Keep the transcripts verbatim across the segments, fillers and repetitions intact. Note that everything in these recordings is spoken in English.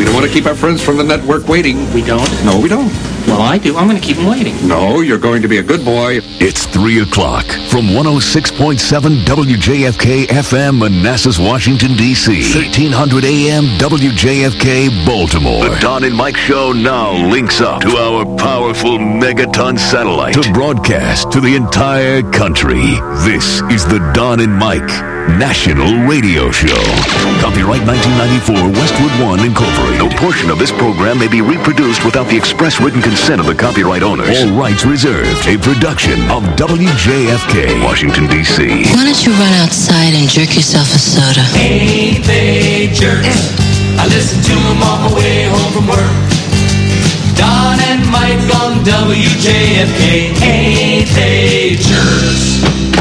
don't want to keep our friends from the network waiting. We don't? No, we don't. Well, I do. I'm going to keep them waiting. No, you're going to be a good boy. It's three o'clock from one oh six point seven W J F K F M, Manassas, Washington, D C thirteen hundred A M W J F K, Baltimore. The Don and Mike Show now links up to our powerful megaton satellite to broadcast to the entire country. This is the Don and Mike National Radio Show. Copyright nineteen ninety-four, Westwood One, Incorporated. No portion of this program may be reproduced without the express written consent of the copyright owners. All rights reserved. A production of W J F K, Washington, D C Why don't you run outside and jerk yourself a soda? Ain't they jerks? I listen to them on my way home from work. Don and Mike on W J F K. Ain't they jerks?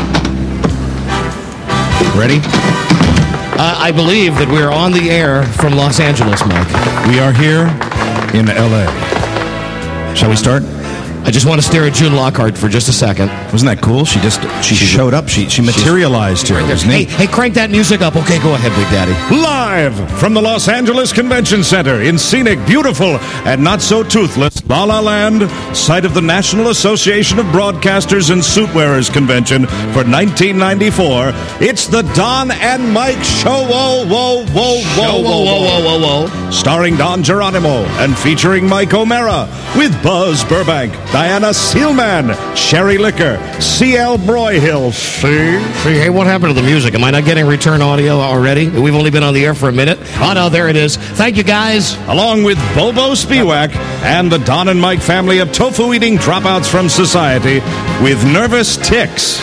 Ready? Uh, I believe that we're on the air from Los Angeles, Mike. We are here in L A. Shall we start? I just want to stare at June Lockhart for just a second. Wasn't that cool? She just she She's showed up. She she materialized here. It was Hey, neat. hey, crank that music up. Okay, go ahead, Big Daddy. Live from the Los Angeles Convention Center in scenic, beautiful, and not so toothless La La Land, site of the National Association of Broadcasters and Suit Wearers Convention for nineteen ninety-four. It's the Don and Mike Show. Whoa, whoa, whoa, whoa, whoa, whoa, whoa, whoa, whoa. Starring Don Geronimo and featuring Mike O'Mara with Buzz Burbank, Diana Seelman, Sherry Licker, C L Broyhill. See? See, hey, what happened to the music? Am I not getting return audio already? We've only been on the air for a minute. Oh, no, there it is. Thank you, guys. Along with Bobo Spiewak and the Don and Mike family of tofu-eating dropouts from society with nervous tics.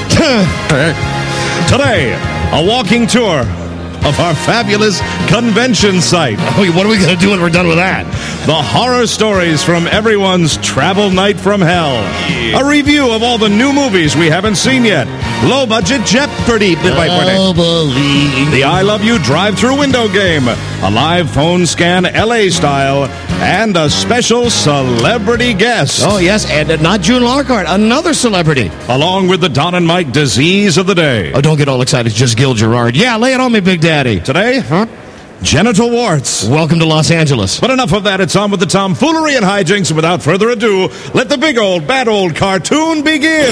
Today, a walking tour of our fabulous convention site. Oh, what are we going to do when we're done with that? The horror stories from everyone's travel night from hell. Yeah. A review of all the new movies we haven't seen yet. Low-budget Jeopardy. Oh, believe. The I Love You drive-through window game. A live phone scan L A style. And a special celebrity guest. Oh, yes, and not June Lockhart, another celebrity. Along with the Don and Mike disease of the day. Oh, don't get all excited. It's just Gil Gerard. Yeah, lay it on me, Big Daddy. Today, huh? Genital warts. Welcome to Los Angeles. But enough of that. It's on with the tomfoolery and hijinks. Without further ado, let the big old, bad old cartoon begin.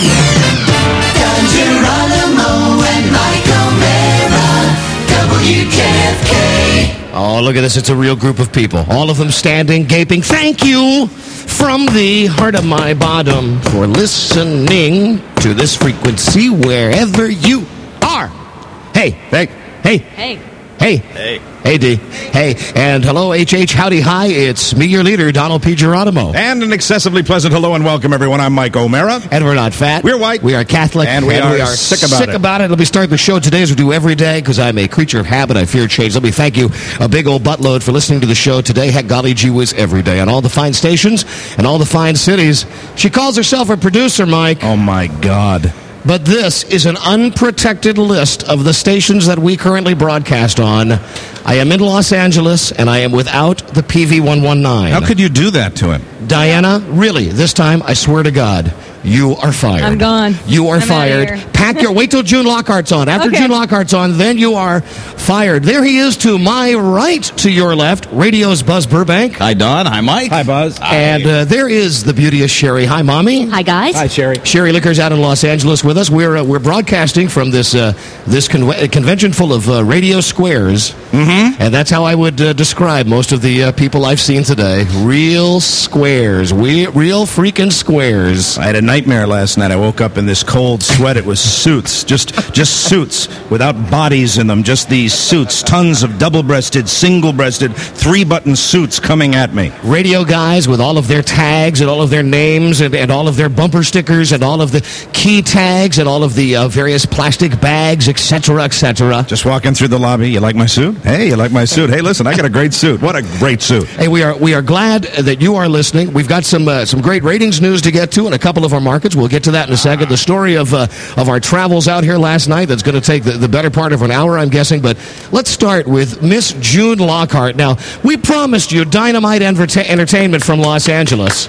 Don Geronimo and Mike O'Mara, W J F K. Oh, look at this. It's a real group of people. All of them standing, gaping. Thank you from the heart of my bottom for listening to this frequency wherever you are. Hey, hey, hey. Hey. Hey. Hey. Hey, D. Hey. And hello, H H. Howdy, hi. It's me, your leader, Donald P. Geronimo. And an excessively pleasant hello and welcome, everyone. I'm Mike O'Mara. And we're not fat. We're white. We are Catholic. And we, and are, we are sick about sick it. about it. Let me start the show today as we do every day because I'm a creature of habit. I fear change. Let me thank you a big old buttload for listening to the show today. Heck, golly gee whiz, every day on all the fine stations and all the fine cities. She calls herself a producer, Mike. Oh, my God. But this is an unprotected list of the stations that we currently broadcast on. I am in Los Angeles, and I am without the P V one nineteen. How could you do that to him? Diana, really, this time, I swear to God, you are fired. I'm gone. You are I'm outta fired. here. Pack your... Wait till June Lockhart's on. After Okay. June Lockhart's on, then you are fired. There he is to my right, to your left, radio's Buzz Burbank. Hi, Don. Hi, Mike. Hi, Buzz. And uh, there is the beauteous Sherry. Hi, Mommy. Hi, guys. Hi, Sherry. Sherry Licker's out in Los Angeles with us. We're uh, we're broadcasting from this uh, this con- convention full of uh, radio squares, Mm-hmm. and that's how I would uh, describe most of the uh, people I've seen today. Real squares, we, real freaking squares. I had a nightmare last night. I woke up in this cold sweat. It was suits, just just suits without bodies in them. Just these suits, tons of double-breasted, single-breasted, three-button suits coming at me. Radio guys with all of their tags and all of their names and, and all of their bumper stickers and all of the key tags and all of the uh, various plastic bags, et cetera, et cetera. Just walking through the lobby. You like my suit? Hey, you like my suit? Hey, listen, I got a great suit. What a great suit. Hey, we are we are glad that you are listening. We've got some uh, some great ratings news to get to in a couple of our markets. We'll get to that in a second. The story of uh, of our travels out here last night that's going to take the, the better part of an hour, I'm guessing. But let's start with Miss June Lockhart. Now, we promised you dynamite enterta- entertainment from Los Angeles.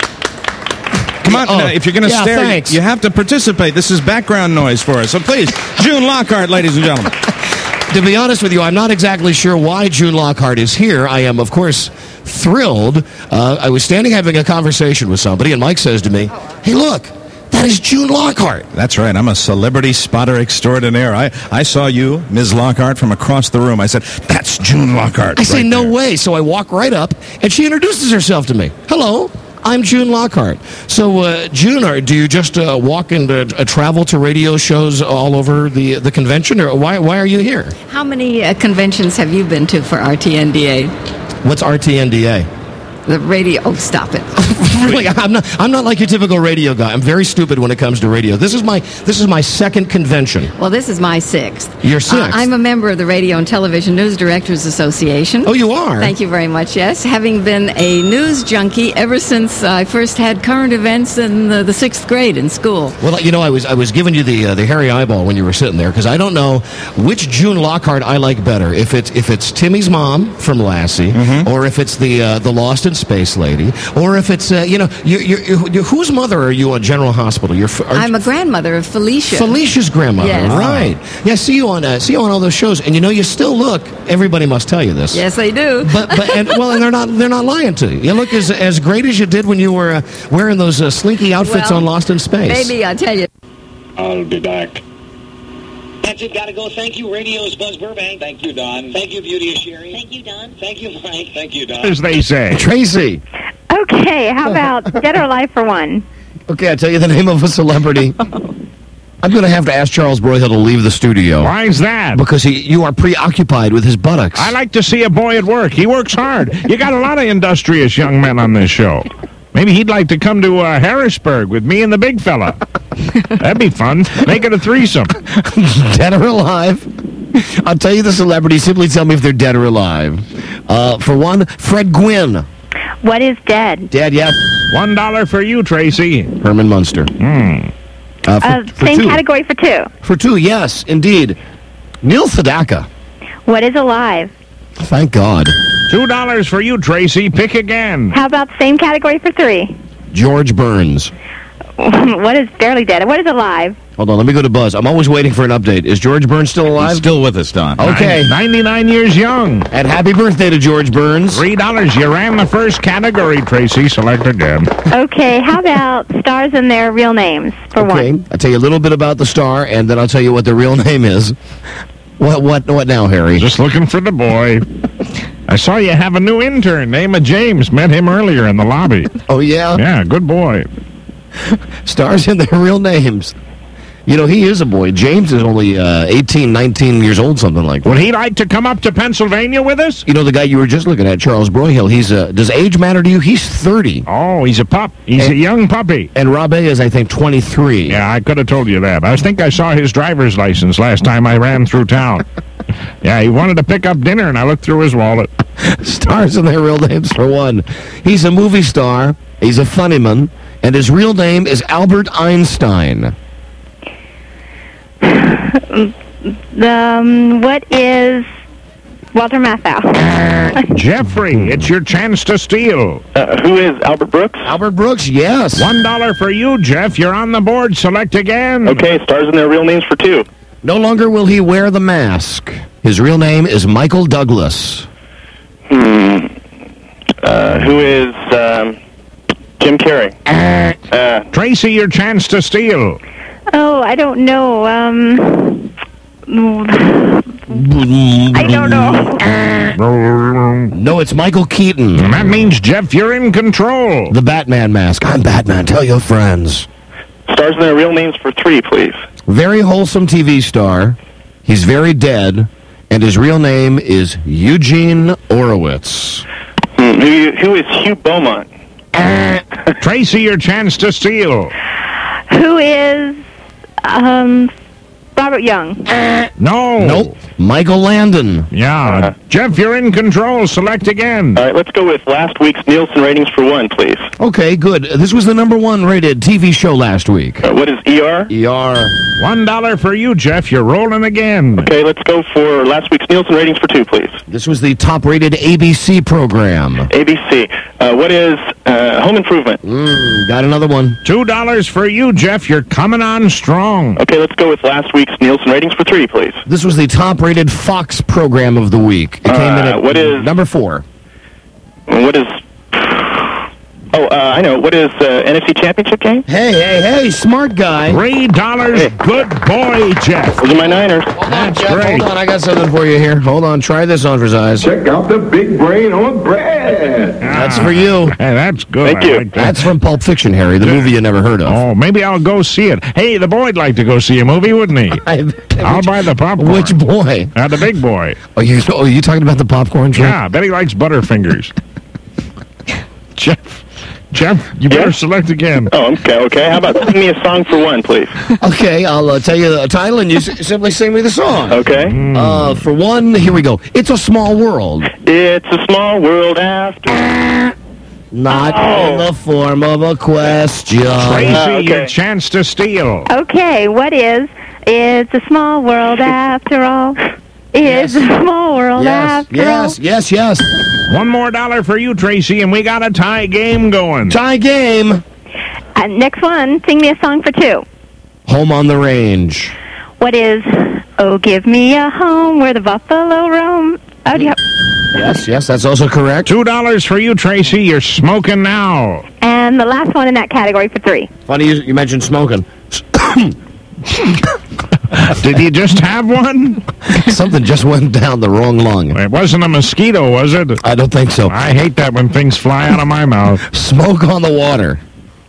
Come on, Oh, uh, if you're going to yeah, stare, thanks. you have to participate. This is background noise for us. So please, June Lockhart, ladies and gentlemen. To be honest with you, I'm not exactly sure why June Lockhart is here. I am, of course, thrilled. Uh, I was standing having a conversation with somebody, and Mike says to me, "Hey, look, that is June Lockhart." That's right. I'm a celebrity spotter extraordinaire. I, I saw you, Miz Lockhart, from across the room. I said, "That's June Lockhart." I say, right "No there." way." So I walk right up, and she introduces herself to me. "Hello, I'm June Lockhart." So, uh, June, are, do you just uh, walk and uh, travel to radio shows all over the the convention, or why why are you here? How many uh, conventions have you been to for R T N D A? What's R T N D A? The radio. Oh, stop it. Really, I'm not. I'm not like your typical radio guy. I'm very stupid when it comes to radio. This is my. This is my second convention. Well, this is my sixth. Your sixth. Uh, I'm a member of the Radio and Television News Directors Association. Oh, you are? Thank you very much. Yes, having been a news junkie ever since I first had current events in the, the sixth grade in school. Well, you know, I was I was giving you the uh, the hairy eyeball when you were sitting there because I don't know which June Lockhart I like better. If it's if it's Timmy's mom from Lassie, Mm-hmm. or if it's the uh, the Lost in Space lady, or if it's uh, you know you you you whose mother are you on General Hospital? You're f- are I'm a grandmother of Felicia. Felicia's grandmother, Yes. right? Yeah, see you on uh, see you on all those shows, and you know you still look. Everybody must tell you this. Yes, they do. But, but and, well, and they're not they're not lying to you. You look as as great as you did when you were uh, wearing those uh, slinky outfits Well, on Lost in Space. Maybe, I tell you. I'll be back. That's it. Gotta go. Thank you, Radio's Buzz Burbank. Thank you, Don. Thank you, Beauty of Sherry. Thank you, Don. Thank you, Mike. Thank you, Don. As they say. Tracy. Okay, how about Dead or Alive for one? Okay, I tell you the name of a celebrity. I'm going to have to ask Charles Broyhill to leave the studio. Why is that? Because he, you are preoccupied with his buttocks. I like to see a boy at work. He works hard. You got a lot of industrious young men on this show. Maybe he'd like to come to uh, Harrisburg with me and the big fella. That'd be fun. Make it a threesome. Dead or alive? I'll tell you the celebrity. Simply tell me if they're dead or alive. Uh, for one, Fred Gwynn. What is dead? Dead, yeah. One dollar for you, Tracy. Herman Munster. Hmm. Uh, for, Uh, for same two. category for two. For two, yes, indeed. Neil Sedaka. What is alive? Thank God. Two dollars for you, Tracy. Pick again. How about same category for three? George Burns. What is barely dead? What is alive? Hold on, let me go to Buzz. I'm always waiting for an update. Is George Burns still alive? He's still with us, Don. Okay. Nine- ninety-nine years young. And happy birthday to George Burns. Three dollars. You ran the first category, Tracy. Select again. Okay, how about stars and their real names for Okay, one? I'll tell you a little bit about the star, and then I'll tell you what the real name is. What what what now, Harry? Just looking for the boy. I saw you have a new intern, name of James. Met him earlier in the lobby. Oh, yeah? Yeah, good boy. Stars in their real names. You know, he is a boy. James is only uh, eighteen, nineteen years old, something like that. Would he like to come up to Pennsylvania with us? You know, the guy you were just looking at, Charles Broyhill, he's, uh, does age matter to you? He's thirty. Oh, he's a pup. He's And- a young puppy. And Rob A is, I think, twenty-three. Yeah, I could have told you that. I think I saw his driver's license last time I ran through town. Yeah, he wanted to pick up dinner, and I looked through his wallet. Stars in their real names, for one. He's a movie star, he's a funnyman, and his real name is Albert Einstein. Um, what is Walter Matthau? Jeffrey, it's your chance to steal. Uh, who is Albert Brooks? Albert Brooks, yes. One dollar for you, Jeff. You're on the board. Select again. Okay, stars in their real names for two. No longer will he wear the mask. His real name is Michael Douglas. Hmm. Uh, who is um, Jim Carrey? Uh, Tracy, your chance to steal. Oh, I don't know. Um, I don't know. No, it's Michael Keaton. That means, Jeff, you're in control. The Batman mask. I'm Batman. Tell your friends. stars in their real names for three, please. Very wholesome T V star. He's very dead. And his real name is Eugene Orowitz. Hmm, who, who is Hugh Beaumont? Tracy, your chance to steal. Who is um, Robert Young? No. Nope. Michael Landon. Yeah. Jeff, you're in control. Select again. All right, let's go with last week's Nielsen ratings for one, please. Okay, good. This was the number one rated T V show last week. Uh, what is E R? E R. One dollar for you, Jeff. You're rolling again. Okay, let's go for last week's Nielsen ratings for two, please. This was the top rated A B C program. A B C. Uh, what is uh, Home Improvement? Mm, got another one. Two dollars for you, Jeff. You're coming on strong. Okay, let's go with last week's Nielsen ratings for three, please. This was the top-rated Fox program of the week. It came in Uh, at what is- number four. What is... Oh, uh, I know. What is uh, N F C Championship game? Hey, hey, hey, smart guy. Three dollars. Hey. Good boy, Jeff. Those are my Niners. Hold on, That's Jeff. great. Hold on, I got something for you here. Hold on, try this on for size. Check out the big brain on bread. That's for you. Hey, that's good. Thank I you. like that. That's from Pulp Fiction, Harry, the movie you never heard of. Oh, maybe I'll go see it. Hey, the boy'd like to go see a movie, wouldn't he? I'll buy the popcorn. Which boy? Uh, the big boy. Oh, you, oh, you talking about the popcorn truck? Yeah, I bet he likes Butterfingers. Jeff, Jeff, you better Yeah? select again. Oh, okay, okay. How about sing me a song for one, please? Okay, I'll uh, tell you the title and you s- simply sing me the song. Okay. Uh, for one, here we go. It's a Small World. It's a small world after... Not Oh. in the form of a question. Tracy, Uh, okay. your chance to steal. Okay, what is? It's a small world after all. It's Yes. a small world Yes, after yes, yes, yes. One more dollar for you, Tracy, and we got a tie game going. Tie game. all. Uh, next one, sing me a song for two. Home on the Range. What is? Oh, give me a home where the buffalo roam. Oh, do you have, Yes, yes, that's also correct. Two dollars for you, Tracy. You're smoking now. and the last one in that category for three. Funny you, you mentioned smoking. Did you just have one? Something just went down the wrong lung. It wasn't a mosquito, was it? I don't think so. I hate that when things fly out of my mouth. Smoke on the water.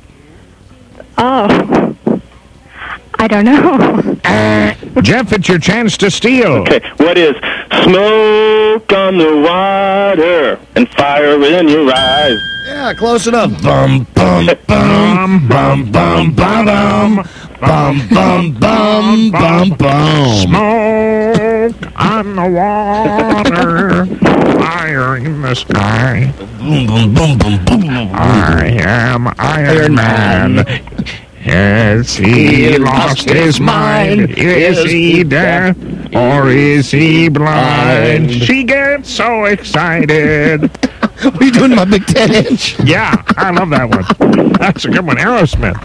Oh, I don't know. Jeff, it's your chance to steal. Okay, what is smoke on the water and fire in your eyes? Yeah, close enough. Bum, bum, bum, bum, bum, bum, bum. Bum, bum, bum, bum, bum. Smoke on the water, fire in the sky. Boom, boom, boom, boom, boom. I am Iron, Iron Man. Man. Has he lost his mind? Is he deaf or is he blind? She gets so excited. What are you doing, my big ten inch? Yeah, I love that one. That's a good one. Aerosmith.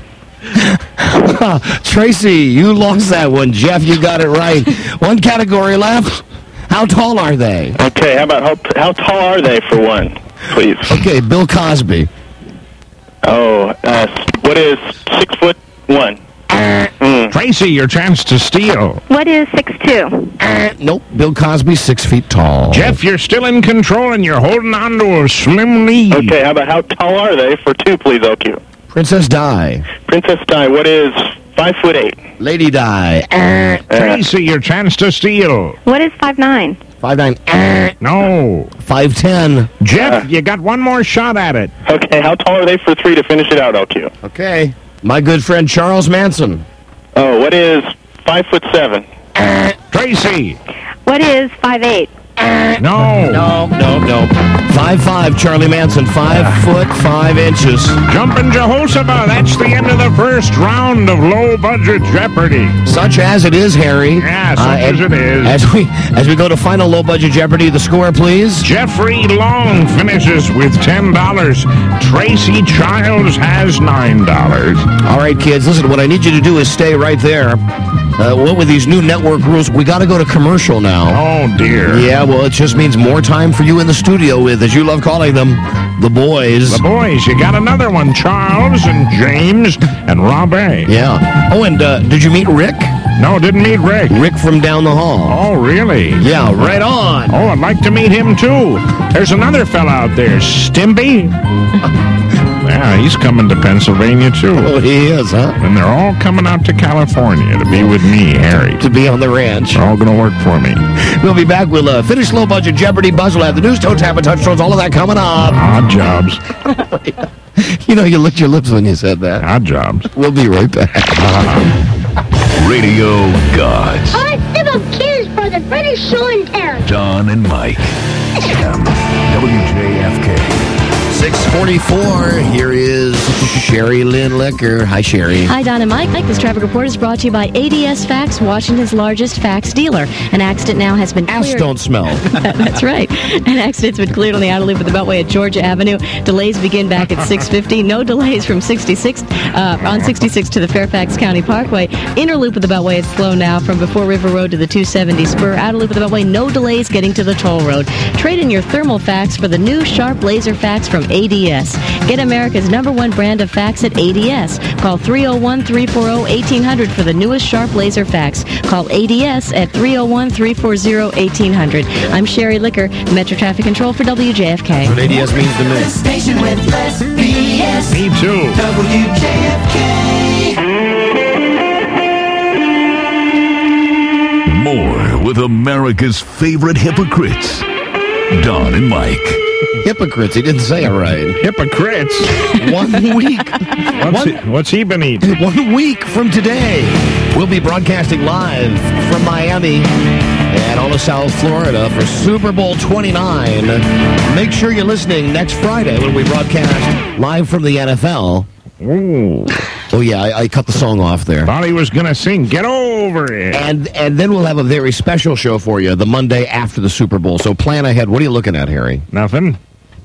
Tracy, you lost that one. Jeff, you got it right. One category left. How tall are they? Okay, how about how, how tall are they for one, please? Okay, Bill Cosby. Oh, uh, what is six foot one? Mm. Tracy, your chance to steal. What is six two? Nope, Bill Cosby, six feet tall. Jeff, you're still in control and you're holding on to a slim lead. Okay, how about how tall are they for two, please, O Q? Princess Di. Princess Di, what is five foot eight? Lady Di. Tracy, your chance to steal. What is five nine? Five nine. No. Five ten. Jeff, you got one more shot at it. Okay, how tall are they for three to finish it out, O Q? Okay. My good friend Charles Manson. Oh, what is five foot seven? Tracy. What is five eight? No. No, no, no. Five five, Charlie Manson. Five foot five inches. Jumping Jehoshaphat, that's the end of the first round of low-budget Jeopardy. Such as it is, Harry. Yeah, such as and it is. As we as we go to final low budget Jeopardy, the score, please. Jeffrey Long finishes with ten dollars. Tracy Childs has nine dollars. All right, kids. Listen, what I need you to do is stay right there. Uh, what with these new network rules, we got to go to commercial now. Oh, dear. Yeah, well, it just means more time for you in the studio with, as you love calling them, the boys. The boys, you got another one. Charles and James and Rob A. Yeah. Oh, and uh, did you meet Rick? No, didn't meet Rick. Rick from down the hall. Oh, really? Yeah, right on. Oh, I'd like to meet him, too. There's another fella out there, Stimpy. Yeah, he's coming to Pennsylvania, too. Oh, he is, huh? And they're all coming out to California to be with me, Harry. To be on the ranch. They're all going to work for me. We'll be back. We'll uh, finish low budget Jeopardy. Buzz will have the news, toe tap, and touchdowns, all of that coming up. Odd jobs. You know, you licked your lips when you said that. Odd jobs. We'll be right back. Radio Gods. I civil kids for the British show and terror. Don and Mike. W J F K. six forty-four. Here is Sherry Lynn Licker. Hi, Sherry. Hi, Don and Mike. This traffic report is brought to you by A D S Fax, Washington's largest fax dealer. An accident now has been cleared. Ass don't smell. That's right. An accident's been cleared on the outer loop of the Beltway at Georgia Avenue. Delays begin back at six fifty. No delays from sixty-six uh, on sixty-six to the Fairfax County Parkway. Inner loop of the Beltway is slow now from before River Road to the two seventy spur. Outer loop of the Beltway, no delays getting to the toll road. Trade in your thermal fax for the new Sharp Laser Fax from A D S. Get America's number one brand of fax at A D S. Call three oh one, three four oh, eighteen hundred for the newest Sharp Laser Fax. Call A D S at three oh one, three four oh, eighteen hundred. I'm Sherry Licker, Metro Traffic Control for W J F K. That's what A D S means to me. The station with less B S. Me too. W J F K. More with America's favorite hypocrites, Don and Mike. Hypocrites. He didn't say it right. Hypocrites. One week. What's, one, he, what's he been eating? One week from today, we'll be broadcasting live from Miami and all of South Florida for Super Bowl twenty-nine. Make sure you're listening next Friday when we broadcast live from the N F L. Ooh. Oh, yeah, I, I cut the song off there. Thought he was going to sing Get Over It. And and then we'll have a very special show for you the Monday after the Super Bowl. So plan ahead. What are you looking at, Harry? Nothing.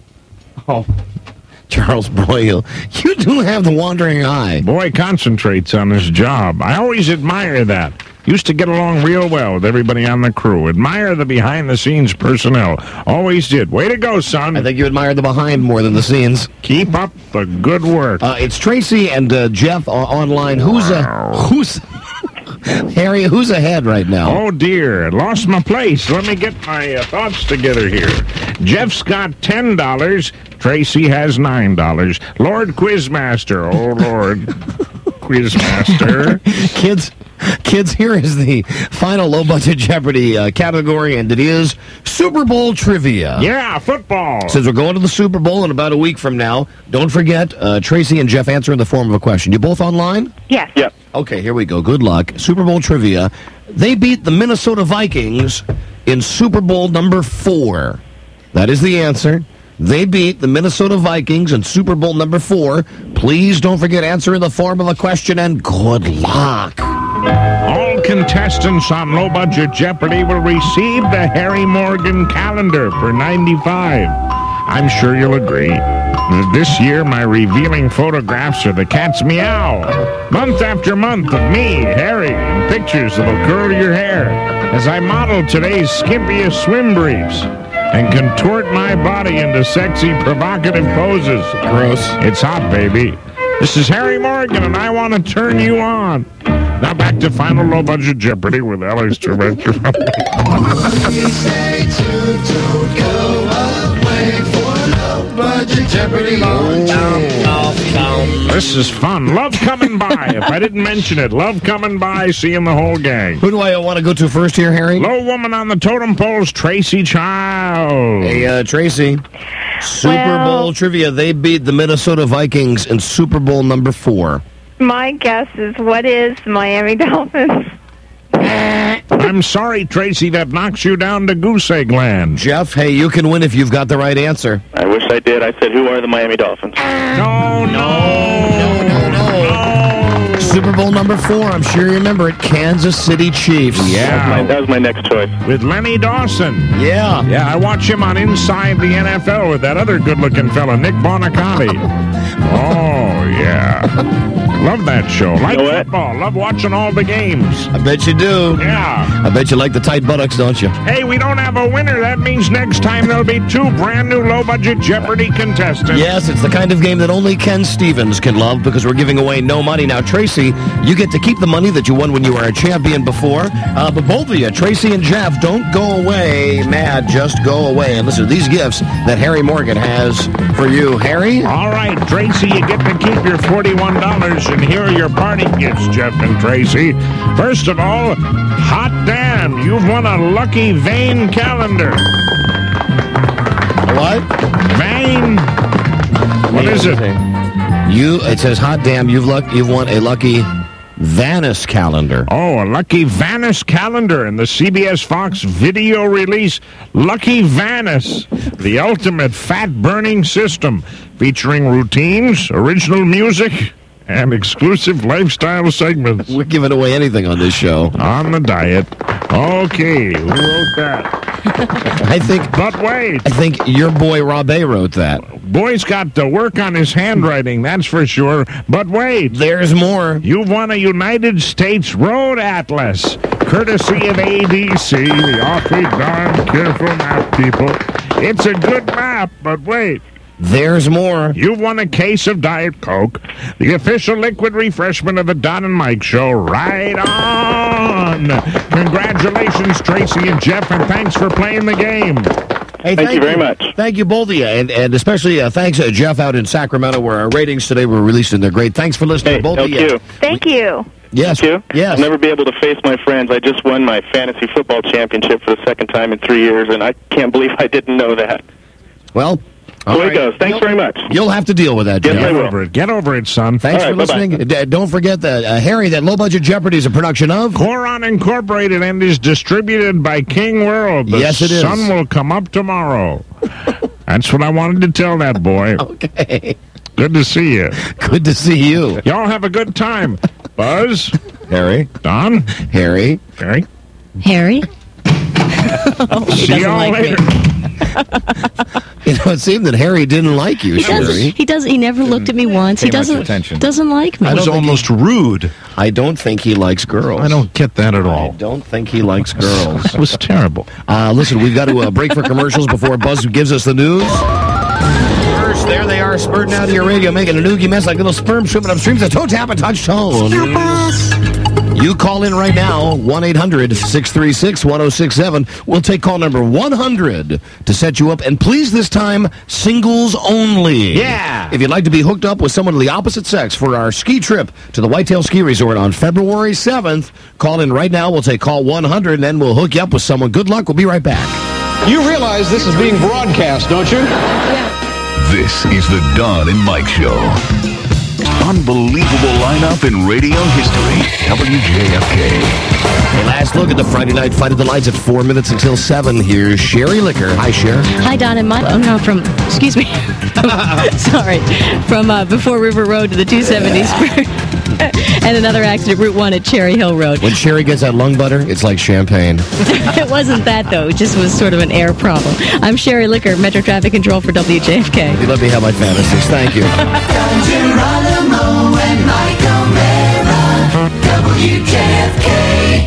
Oh, Charles Boyle, you do have the wandering eye. Boy concentrates on his job. I always admire that. Used to get along real well with everybody on the crew. Admire the behind-the-scenes personnel. Always did. Way to go, son. I think you admire the behind more than the scenes. Keep up the good work. Uh, it's Tracy and uh, Jeff uh, online. Who's uh, who's Harry? Who's ahead right now? Oh dear, lost my place. Let me get my uh, thoughts together here. Jeff's got ten dollars. Tracy has nine dollars. Lord Quizmaster. Oh Lord, Quizmaster. Kids. Kids, here is the final low-budget Jeopardy uh, category, and it is Super Bowl trivia. Yeah, football. Since we're going to the Super Bowl in about a week from now, don't forget, uh, Tracy and Jeff answer in the form of a question. You both online? Yes. Yep. Okay, here we go. Good luck. Super Bowl trivia. They beat the Minnesota Vikings in Super Bowl number four. That is the answer. They beat the Minnesota Vikings in Super Bowl number four. Please don't forget, answer in the form of a question, and good luck. All contestants on Low Budget Jeopardy will receive the Harry Morgan calendar for ninety-five dollars. I'm sure you'll agree that this year my revealing photographs are the cat's meow. Month after month of me, Harry, and pictures that'll curl your hair as I model today's skimpiest swim briefs and contort my body into sexy, provocative poses. Gross. It's hot, baby. This is Harry Morgan, and I want to turn you on. Now back to Final Low Budget Jeopardy with Alex Director. This is fun. Love coming by. If I didn't mention it, love coming by, seeing the whole gang. Who do I want to go to first here, Harry? Low woman on the totem pole's Tracy Child. Hey, uh, Tracy. Super Well- Bowl trivia. They beat the Minnesota Vikings in Super Bowl number four. My guess is, what is the Miami Dolphins? I'm sorry, Tracy, that knocks you down to goose egg land. Jeff, hey, you can win if you've got the right answer. I wish I did. I said, who are the Miami Dolphins? No, no, no, no, no. Super Bowl number four, I'm sure you remember it, Kansas City Chiefs. That was, my, Yeah, that was my next choice. with Lenny Dawson. Yeah. Yeah, I watch him on Inside the N F L with that other good-looking fella, Nick Bonaconti. Oh, yeah. Love that show. Like know what? football. Love watching all the games. I bet you do. Yeah. I bet you like the tight buttocks, don't you? Hey, we don't have a winner. That means next time there'll be two brand new low-budget Jeopardy contestants. Yes, it's the kind of game that only Ken Stevens can love because we're giving away no money. Now, Tracy, you get to keep the money that you won when you were a champion before. Uh, but both of you, Tracy and Jeff, don't go away mad. Just go away and listen to these gifts that Harry Morgan has for you. Harry? All right, Tracy, you get to keep your forty-one dollars, and here are your party gifts, Jeff and Tracy. First of all, hot damn, you've won a lucky Vane calendar. What? Vane? What is it? You, it says, hot damn, you've luck, you've won a lucky Vanis calendar. Oh, a Lucky Vanis calendar in the C B S Fox video release. Lucky Vanis, the ultimate fat-burning system, featuring routines, original music, and exclusive lifestyle segments. We're giving away anything on this show. On the diet. Okay, who wrote that? I think. But wait. I think your boy Robbé wrote that. Boy's got to work on his handwriting, that's for sure. But wait. There's more. You've won a United States Road Atlas, courtesy of A D C, the awfully darn careful map people. It's a good map, but wait. There's more. You've won a case of Diet Coke, the official liquid refreshment of the Don and Mike Show. Right on! Congratulations, Tracy and Jeff, and thanks for playing the game. Hey, thank, thank you very much. Thank you, both of you. And, and especially uh, thanks, uh, Jeff, out in Sacramento, where our ratings today were released, and they're great. Thanks for listening, hey, both thank of you. you. Thank you. Yes. Thank you. Yes. I'll never be able to face my friends. I just won my fantasy football championship for the second time in three years, and I can't believe I didn't know that. Well... So All it right. goes. Thanks you'll, very much. You'll have to deal with that, Jeff. Yes, I Get will. over it. Get over it, son. Thanks All for right, bye-bye. listening. D- don't forget that, uh, Harry, that Low Budget Jeopardy is a production of... Coron Incorporated and is distributed by King World. The Yes, it is. sun will come up tomorrow. That's what I wanted to tell that boy. Okay. Good to see you. Good to see you. Y'all have a good time. Buzz? Harry? Don? Harry? Harry? Harry? Oh, he See doesn't y'all like later. me. You know, it seemed that Harry didn't like you, He doesn't. Sherry. He does. He never looked at me once. He pay much doesn't. attention. Doesn't like me. I It was don't think almost rude. I don't think he likes girls. I don't get that at I all. don't think he likes girls. It was terrible. Uh, listen, we've got to uh, break for commercials before Buzz gives us the news. First, there they are, spurting out of your radio, making a noogie mess like little sperm swimming upstream. The toe tap and touch tone. You call in right now, one eight hundred six three six one oh six seven. We'll take call number one hundred to set you up. And please, this time, singles only. Yeah. If you'd like to be hooked up with someone of the opposite sex for our ski trip to the Whitetail Ski Resort on February seventh, call in right now. We'll take call one hundred, and then we'll hook you up with someone. Good luck. We'll be right back. You realize this is being broadcast, don't you? This is the Don and Mike Show. Unbelievable lineup in radio history. W J F K. A last look at the Friday night fight of the lights at four minutes until seven. Here's Sherry Licker. Hi, Sherry. Hi, Don and Mike. Oh, no, from, excuse me. Sorry. From uh, before River Road to the two seventy Spur. And another accident, Route one at Cherry Hill Road. When Sherry gets that lung butter, it's like champagne. It wasn't that, though. It just was sort of an air problem. I'm Sherry Licker, Metro Traffic Control for W J F K. You let me have my fantasies. Thank you. Don Geronimo and Mike O'Mara, W J F K.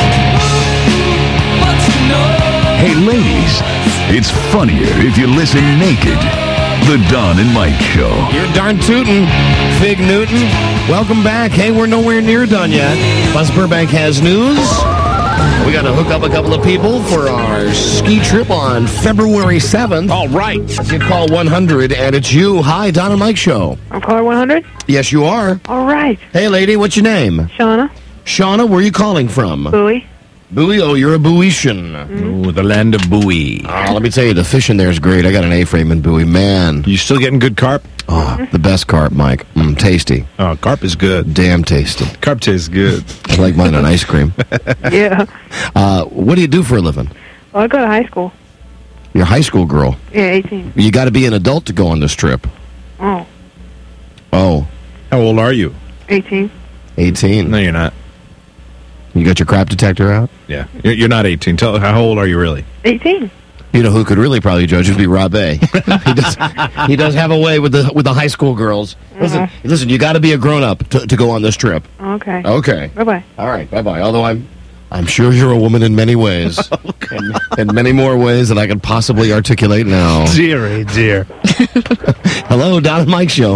What's to know? Hey, ladies, it's funnier if you listen naked. The Don and Mike Show. You're darn tootin', Fig Newton. Welcome back. Hey, we're nowhere near done yet. Buzz Burbank has news. We got to hook up a couple of people for our ski trip on February seventh. All right. You call one hundred, and it's you. Hi, Don and Mike Show. I'm calling one hundred? Yes, you are. All right. Hey, lady, what's your name? Shauna. Shauna, where are you calling from? Bowie. Bowie? Oh, you're a Bowiesian. Mm-hmm. Ooh, the land of Bowie. Oh, let me tell you, the fishing there is great. I got an A-frame in Bowie. Man. You still getting good carp? Oh, the best carp, Mike. Mm, tasty. Oh, carp is good. Damn tasty. Carp tastes good. I like mine on ice cream. Yeah. Uh, what do you do for a living? Well, I go to high school. You're a high school girl. Yeah, eighteen. You got to be an adult to go on this trip. Oh, Oh, How old are you? eighteen. eighteen. No, you're not. You got your crap detector out? Yeah. You're, you're not eighteen. Tell how old are you really? eighteen. You know who could really probably judge would be Rob A. he does. He does have a way with the with the high school girls. Listen, listen. You got to be a grown up to, to go on this trip. Okay. Okay. Bye bye. All right. Bye bye. Although I'm, I'm sure you're a woman in many ways, in, in many more ways than I can possibly articulate now. Dear, dear. Hello, Don and Mike Show.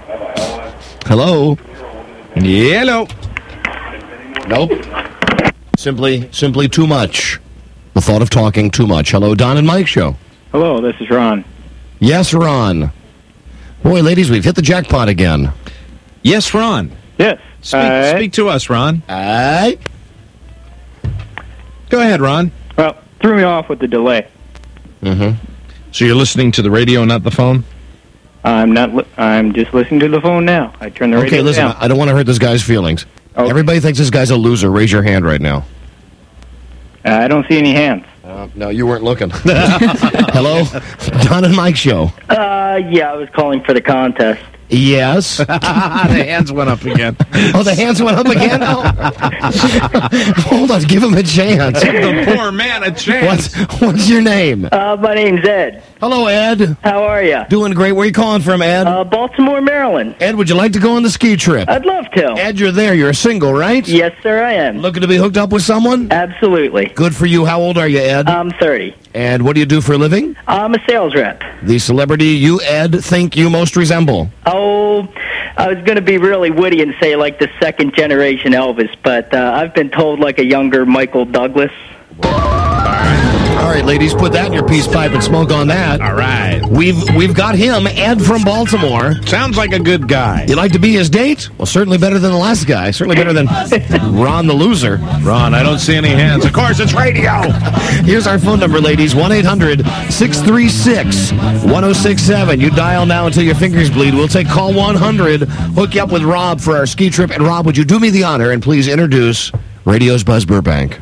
Hello. Hello. Nope. Simply, simply too much. The thought of talking too much. Hello, Don and Mike Show. Hello, this is Ron. Yes, Ron. Boy, ladies, we've hit the jackpot again. Yes, Ron. Yes. Speak, Uh, speak to us, Ron. Aye. Go ahead, Ron. Well, threw me off with the delay. Mm-hmm. So you're listening to the radio, not the phone? I'm not. Li- I'm just listening to the phone now. I turned the radio Okay, listen, down. I don't want to hurt this guy's feelings. Everybody thinks this guy's a loser. Raise your hand right now. Uh, I don't see any hands. Uh, no, you weren't looking. Hello? Don and Mike Show. Uh, yeah, I was calling for the contest. Yes. The hands went up again. Oh, the hands went up again? Oh. Hold on, give him a chance. Give the poor man a chance. What's, what's your name? Uh, my name's Ed. Hello, Ed. How are you? Doing great. Where are you calling from, Ed? Uh, Baltimore, Maryland. Ed, would you like to go on the ski trip? I'd love to. Ed, you're there. You're single, right? Yes, sir, I am. Looking to be hooked up with someone? Absolutely. Good for you. How old are you, Ed? I'm thirty. And what do you do for a living? I'm a sales rep. The celebrity you, Ed, think you most resemble? Oh, I was going to be really witty and say like the second generation Elvis, but uh, I've been told like a younger Michael Douglas. All right, ladies, put that in your peace pipe and smoke on that. All right. We've we've got him, Ed from Baltimore. Sounds like a good guy. You like to be his date? Well, certainly better than the last guy. Certainly better than Ron the loser. Ron, I don't see any hands. Of course, it's radio. Here's our phone number, ladies. one eight hundred six three six one oh six seven. You dial now until your fingers bleed. We'll take call one hundred. Hook you up with Rob for our ski trip. And, Rob, would you do me the honor and please introduce radio's Buzz Burbank?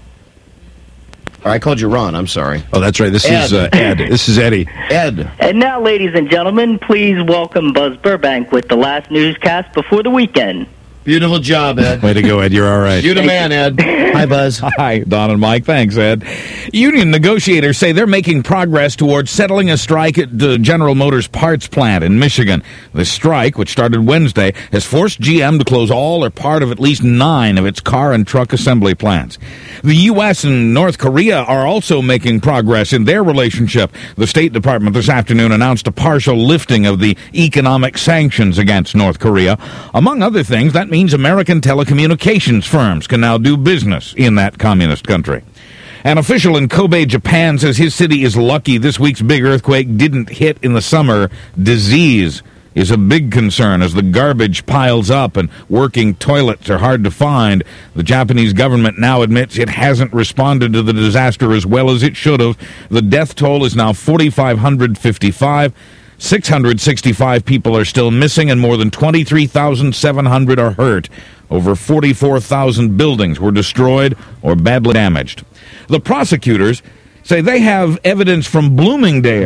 I called you Ron. I'm sorry. Oh, that's right. This Ed. is uh, Ed. This is Eddie. Ed. And now, ladies and gentlemen, please welcome Buzz Burbank with the last newscast before the weekend. Beautiful job, Ed. Way to go, Ed. You're all right. You the man, Ed. Hi, Buzz. Hi, Don and Mike. Thanks, Ed. Union negotiators say they're making progress towards settling a strike at the General Motors parts plant in Michigan. The strike, which started Wednesday, has forced G M to close all or part of at least nine of its car and truck assembly plants. The U S and North Korea are also making progress in their relationship. The State Department this afternoon announced a partial lifting of the economic sanctions against North Korea. Among other things, that means American telecommunications firms can now do business in that communist country. An official in Kobe, Japan, says his city is lucky this week's big earthquake didn't hit in the summer. Disease is a big concern as the garbage piles up and working toilets are hard to find. The Japanese government now admits it hasn't responded to the disaster as well as it should have. The death toll is now four thousand five hundred fifty-five. six hundred sixty-five people are still missing and more than twenty-three thousand seven hundred are hurt. Over forty-four thousand buildings were destroyed or badly damaged. The prosecutors say they have evidence from Bloomingdale